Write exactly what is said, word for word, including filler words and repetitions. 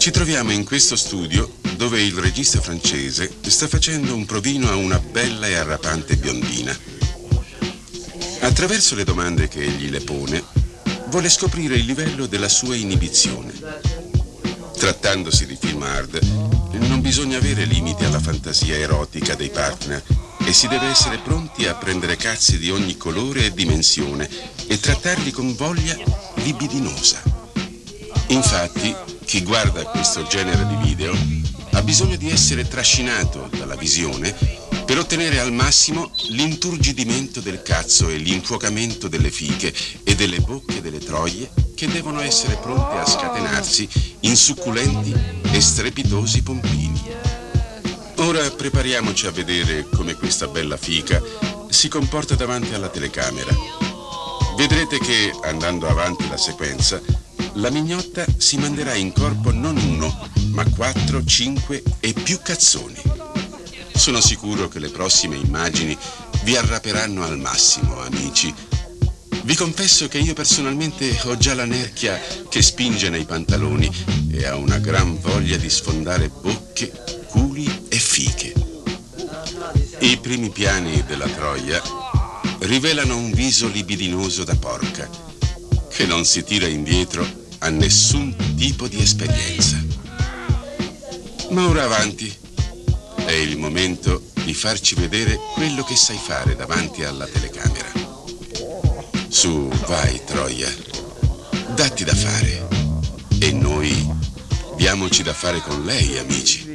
Ci troviamo in questo studio dove il regista francese sta facendo un provino a una bella e arrapante biondina. Attraverso le domande che egli le pone, vuole scoprire il livello della sua inibizione. Trattandosi di film hard, non bisogna avere limiti alla fantasia erotica dei partner e si deve essere pronti a prendere cazzi di ogni colore e dimensione e trattarli con voglia libidinosa. Infatti, chi guarda questo genere di video ha bisogno di essere trascinato dalla visione per ottenere al massimo l'inturgidimento del cazzo e l'infuocamento delle fiche e delle bocche delle troie che devono essere pronte a scatenarsi in succulenti e strepitosi pompini. Ora prepariamoci a vedere come questa bella fica si comporta davanti alla telecamera. Vedrete che, andando avanti la sequenza, la mignotta si manderà in corpo non uno, ma quattro, cinque e più cazzoni. Sono sicuro che le prossime immagini vi arraperanno al massimo, amici. Vi confesso che io personalmente ho già la nerchia che spinge nei pantaloni e ho una gran voglia di sfondare bocche, culi e fiche. I primi piani della troia rivelano un viso libidinoso da porca, che non si tira indietro a nessun tipo di esperienza. Ma ora avanti. È il momento di farci vedere quello che sai fare davanti alla telecamera. Su, vai, troia. Datti da fare. E noi diamoci da fare con lei, amici.